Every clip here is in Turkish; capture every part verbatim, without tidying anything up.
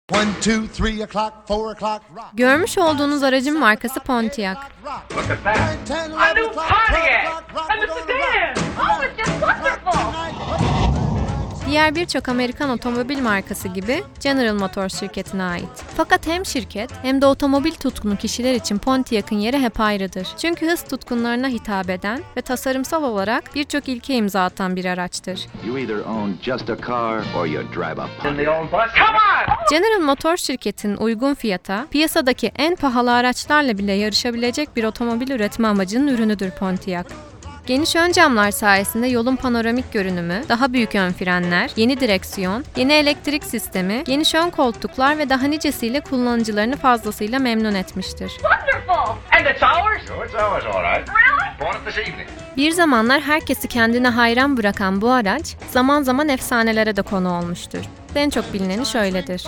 Görmüş olduğunuz aracın markası Pontiac. Diğer birçok Amerikan otomobil markası gibi General Motors şirketine ait. Fakat hem şirket hem de otomobil tutkunu kişiler için Pontiac'ın yeri hep ayrıdır. Çünkü hız tutkunlarına hitap eden ve tasarımsal olarak birçok ilke imza atan bir araçtır. General Motors şirketinin uygun fiyata, piyasadaki en pahalı araçlarla bile yarışabilecek bir otomobil üretme amacının ürünüdür Pontiac. Geniş ön camlar sayesinde yolun panoramik görünümü, daha büyük ön frenler, yeni direksiyon, yeni elektrik sistemi, geniş ön koltuklar ve daha nicesiyle kullanıcılarını fazlasıyla memnun etmiştir. Bir zamanlar herkesi kendine hayran bırakan bu araç, zaman zaman efsanelere de konu olmuştur. En çok bilineni şöyledir.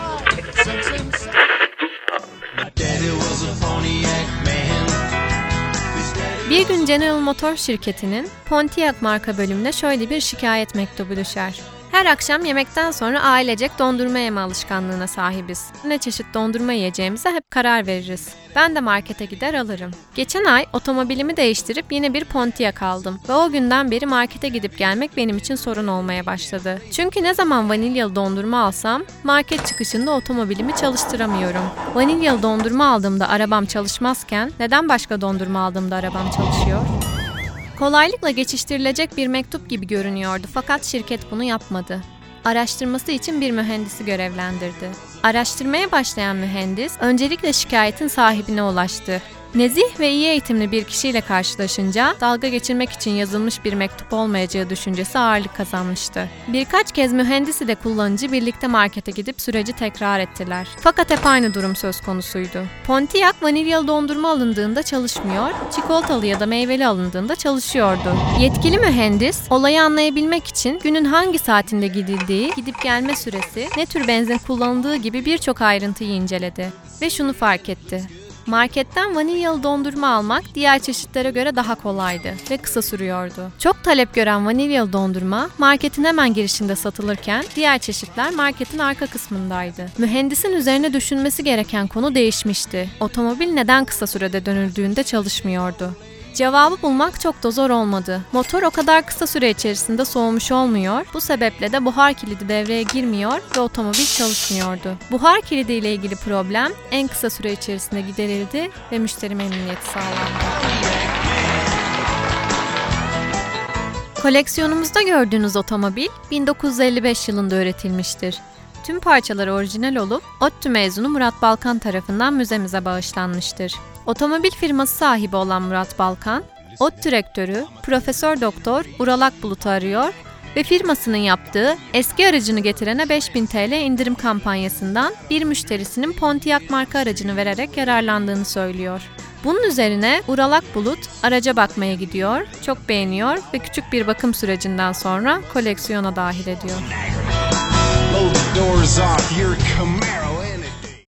Bir gün General Motors şirketinin Pontiac marka bölümüne şöyle bir şikayet mektubu düşer. Her akşam yemekten sonra ailecek dondurma yeme alışkanlığına sahibiz. Ne çeşit dondurma yiyeceğimize hep karar veririz. Ben de markete gider alırım. Geçen ay otomobilimi değiştirip yine bir Pontiac aldım ve o günden beri markete gidip gelmek benim için sorun olmaya başladı. Çünkü ne zaman vanilyalı dondurma alsam market çıkışında otomobilimi çalıştıramıyorum. Vanilyalı dondurma aldığımda arabam çalışmazken neden başka dondurma aldığımda arabam çalışıyor? Kolaylıkla geçiştirilecek bir mektup gibi görünüyordu fakat şirket bunu yapmadı. Araştırması için bir mühendisi görevlendirdi. Araştırmaya başlayan mühendis öncelikle şikayetin sahibine ulaştı. Nezih ve iyi eğitimli bir kişiyle karşılaşınca dalga geçirmek için yazılmış bir mektup olmayacağı düşüncesi ağırlık kazanmıştı. Birkaç kez mühendis ile kullanıcı birlikte markete gidip süreci tekrar ettiler. Fakat hep aynı durum söz konusuydu. Pontiac vanilyalı dondurma alındığında çalışmıyor, çikolatalı ya da meyveli alındığında çalışıyordu. Yetkili mühendis olayı anlayabilmek için günün hangi saatinde gidildiği, gidip gelme süresi, ne tür benzin kullanıldığı gibi birçok ayrıntıyı inceledi ve şunu fark etti. Marketten vanilyalı dondurma almak diğer çeşitlere göre daha kolaydı ve kısa sürüyordu. Çok talep gören vanilyalı dondurma marketin hemen girişinde satılırken diğer çeşitler marketin arka kısmındaydı. Mühendisin üzerine düşünmesi gereken konu değişmişti. Otomobil neden kısa sürede dönüldüğünde çalışmıyordu? Cevabı bulmak çok da zor olmadı. Motor o kadar kısa süre içerisinde soğumuş olmuyor, bu sebeple de buhar kilidi devreye girmiyor ve otomobil çalışmıyordu. Buhar kilidi ile ilgili problem en kısa süre içerisinde giderildi ve müşteri memnuniyeti sağlandı. Koleksiyonumuzda gördüğünüz otomobil bin dokuz yüz elli beş yılında üretilmiştir. Tüm parçaları orijinal olup ODTÜ mezunu Murat Balkan tarafından müzemize bağışlanmıştır. Otomobil firması sahibi olan Murat Balkan, ODTÜ rektörü Profesör Doktor Ural Akbulut'u arıyor ve firmasının yaptığı eski aracını getirene beş bin TL indirim kampanyasından bir müşterisinin Pontiac marka aracını vererek yararlandığını söylüyor. Bunun üzerine Ural Akbulut araca bakmaya gidiyor, çok beğeniyor ve küçük bir bakım sürecinden sonra koleksiyona dahil ediyor.